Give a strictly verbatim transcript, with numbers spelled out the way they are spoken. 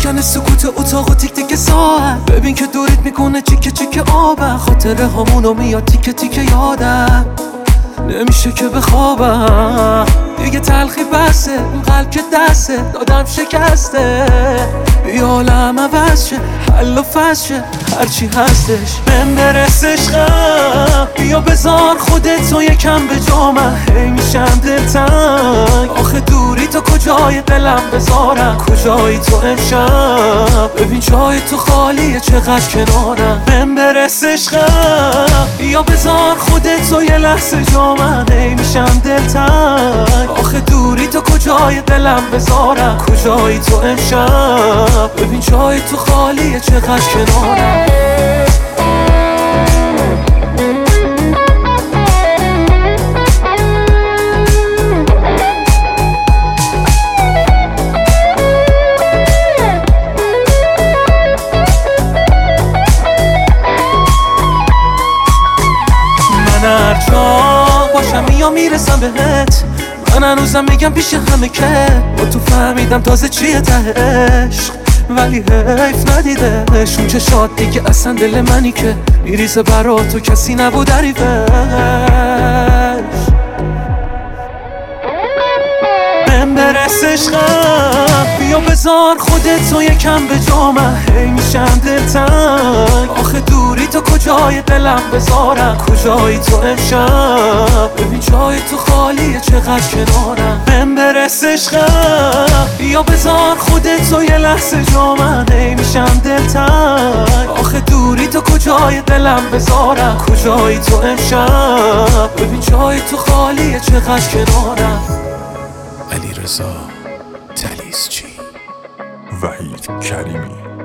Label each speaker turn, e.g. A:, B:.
A: میکنه سکوت اتاق و تیک تیک ساعت. ببین که دورت میکنه چیکه چیکه آبم. خاطره همونو میاد تیکه تیکه یادم، نمیشه که بخوابم دیگه. تلخی بسه اون قلب که دسته دادم شکسته. بیا عالم عوض شه، حل و فصل شه، هرچی هستش بهم برس عشقم. بیا بذار خودتو یکم به جا، من هی میشم دلتنگ. آخه دوری تو کجای دلم بذارم، کجایی تو امشب؟ ببین جای تو خالیه چقدر کنارم. بهم برس عشقم. بیا بذار خودتو یه لحظه جا، من هی میشم دلتنگ. آخه دوری تو کجای دلم بذارم، کجایی تو امشب؟ ببین جای تو خالیه چقدر کنارم. من هر جا باشم یا میرسم بهت، من هنوزم میگم پیش همه که با تو فهمیدم تازه چیه ته عشق. ولی حیف ندیدش اون چشات دیگه اصلا دل منی که میریزه برا تو کسی نبود حریفش. بهم برس عشقم. بیا بذار خودتو یکم به جا، من هی میشم دلتنگ. آخه دوری تو کجای دلم بذارم، کجایی تو امشب؟ ببین جای تو خالیه چقدر کنارم. بهم برس عشقم. بیا بذار خودتو یه لحظه جا، من هی میشم دلتنگ. آخه دوری تو کجای دلم بذارم، کجایی تو امشب؟ ببین جای تو خالیه چقدر کنارم.
B: علیرضا طلیسچی،
C: وحید کریمی.